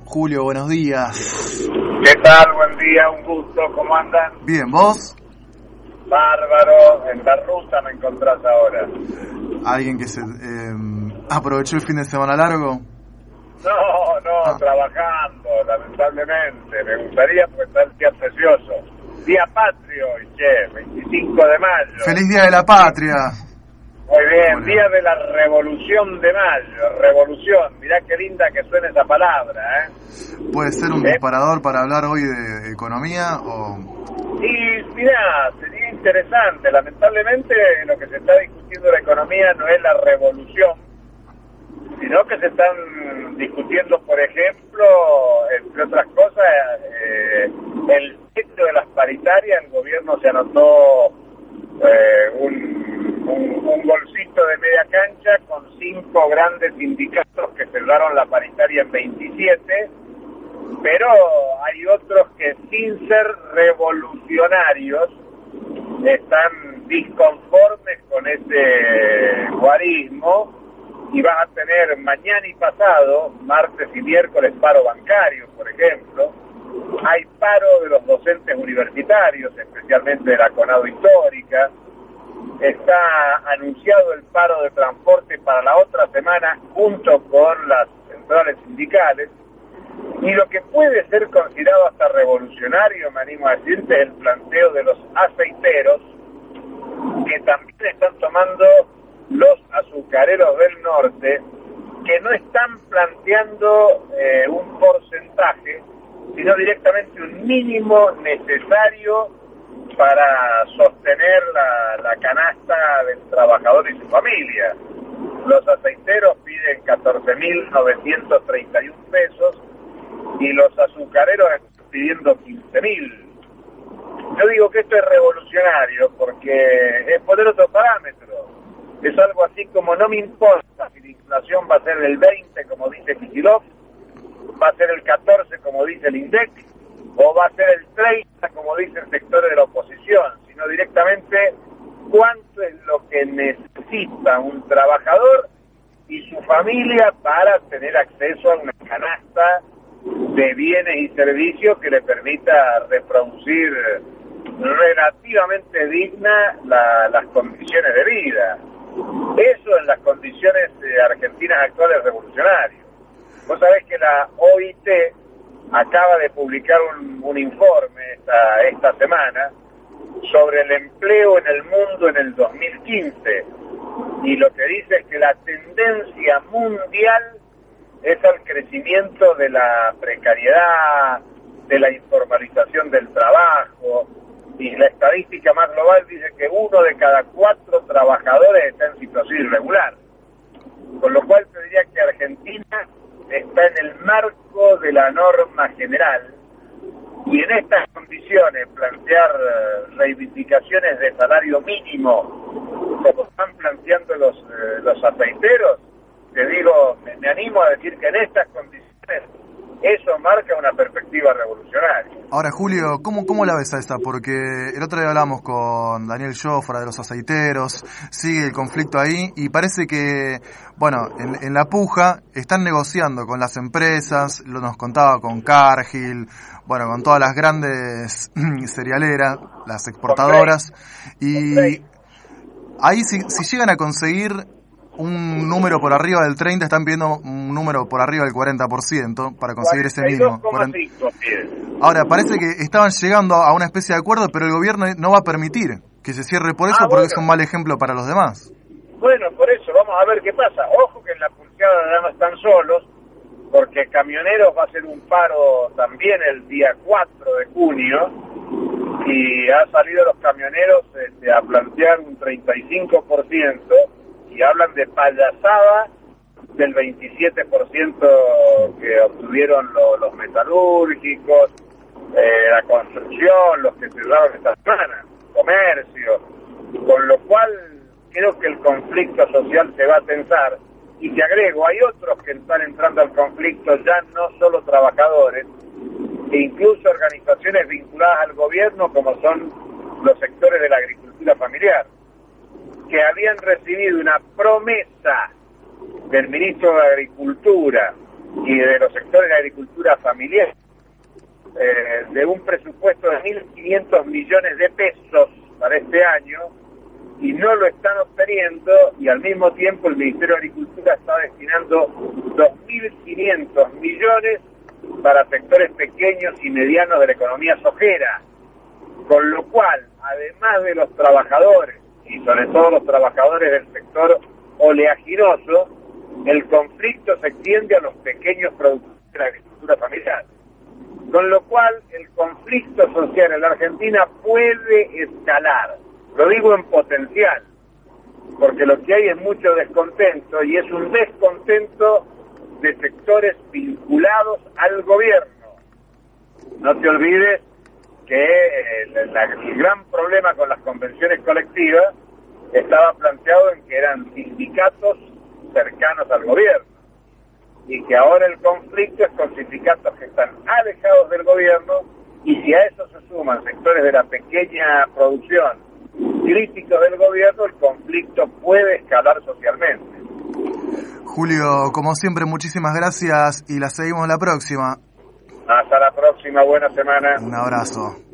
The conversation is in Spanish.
Julio, buenos días. ¿Qué tal? Buen día, un gusto, ¿cómo andan? Bien, ¿vos? Bárbaro, en la ruta me encontrás ahora. ¿Alguien que se aprovechó el fin de semana largo? No, trabajando, lamentablemente. Me gustaría porque está el día precioso. Día patrio, 25 de mayo. ¡Feliz Día de la Patria! Muy bien, Bueno. Día de la Revolución de Mayo. Revolución, mirá qué linda que suena esa palabra, ¿eh? ¿Puede ser un disparador para hablar hoy de economía o...? Y mirá, sería interesante. Lamentablemente lo que se está discutiendo en la economía no es la revolución, sino que se están discutiendo, por ejemplo, entre otras cosas, el techo de las paritarias. El gobierno se anotó un golcito de media cancha con 5 grandes sindicatos que cerraron la paritaria en 27, pero hay otros que sin ser revolucionarios están disconformes con ese guarismo. Y vas a tener mañana y pasado, martes y miércoles, paro bancario, por ejemplo. Hay paro de los docentes universitarios, especialmente de la CONADO Histórica. Está anunciado el paro de transporte para la otra semana junto con las centrales sindicales. Y lo que puede ser considerado hasta revolucionario, me animo a decirte, es el planteo de los aceiteros, que también están tomando los azucareros del norte, que no están planteando un porcentaje, sino directamente un mínimo necesario para sostener la canasta del trabajador y su familia. Los aceiteros piden 14.931 pesos y los azucareros están pidiendo 15.000. Yo digo que esto es revolucionario porque es poner otro parámetro. Es algo así como: no me importa si la inflación va a ser del 20, como dice Kicillof, va a ser el 14, como dice el INDEC, o va a ser el 30, como dicen sectores de la oposición, sino directamente cuánto es lo que necesita un trabajador y su familia para tener acceso a una canasta de bienes y servicios que le permita reproducir relativamente digna las condiciones de vida. Eso en las condiciones argentinas actuales revolucionarias. Vos sabés que la OIT acaba de publicar un informe esta semana sobre el empleo en el mundo en el 2015, y lo que dice es que la tendencia mundial es al crecimiento de la precariedad, de la informalización del trabajo. Y la estadística más global dice que 1 de cada 4 trabajadores está en situación irregular. Con lo cual te diría que Argentina está en el marco de la norma general. Y en estas condiciones plantear reivindicaciones de salario mínimo, como están planteando los aceiteros, te digo, me animo a decir que en estas condiciones eso marca una perspectiva revolucionaria. Ahora, Julio, ¿cómo la ves a esa? Porque el otro día hablamos con Daniel Jofra de los aceiteros, sigue el conflicto ahí y parece que, bueno, en la puja están negociando con las empresas, nos contaba con Cargill, bueno, con todas las grandes cerealeras, las exportadoras, y ahí si llegan a conseguir un número por arriba del 30, están pidiendo un número por arriba del 40% para conseguir ese mínimo. Ahora, parece que estaban llegando a una especie de acuerdo, pero el gobierno no va a permitir que se cierre por eso, porque es un mal ejemplo para los demás. Bueno, por eso, vamos a ver qué pasa. Ojo que en la pulseada ya no están solos, porque Camioneros va a hacer un paro también el día 4 de junio, y han salido los camioneros a plantear un 35%, y hablan de payasada del 27% que obtuvieron los metalúrgicos, la construcción, los que cerraron esta semana, comercio, con lo cual creo que el conflicto social se va a tensar. Y te agrego, hay otros que están entrando al conflicto, ya no solo trabajadores, e incluso organizaciones vinculadas al gobierno, como son los sectores de la agricultura familiar, que habían recibido una promesa del ministro de Agricultura y de los sectores de agricultura familiar, de un presupuesto de 1.500 millones de pesos para este año, y no lo están obteniendo, y al mismo tiempo el Ministerio de Agricultura está destinando 2.500 millones para sectores pequeños y medianos de la economía sojera, con lo cual, además de los trabajadores, y sobre todo los trabajadores del sector oleaginoso, el conflicto se extiende a los pequeños productores de la agricultura familiar. Con lo cual, el conflicto social en la Argentina puede escalar. Lo digo en potencial, porque lo que hay es mucho descontento, y es un descontento de sectores vinculados al gobierno. No te olvides que el gran problema con las convenciones colectivas estaba planteado en que eran sindicatos cercanos al gobierno, y que ahora el conflicto es con sindicatos que están alejados del gobierno, y si a eso se suman sectores de la pequeña producción críticos del gobierno, el conflicto puede escalar socialmente. Julio, como siempre, muchísimas gracias y la seguimos la próxima. Hasta la próxima, buena semana. Un abrazo.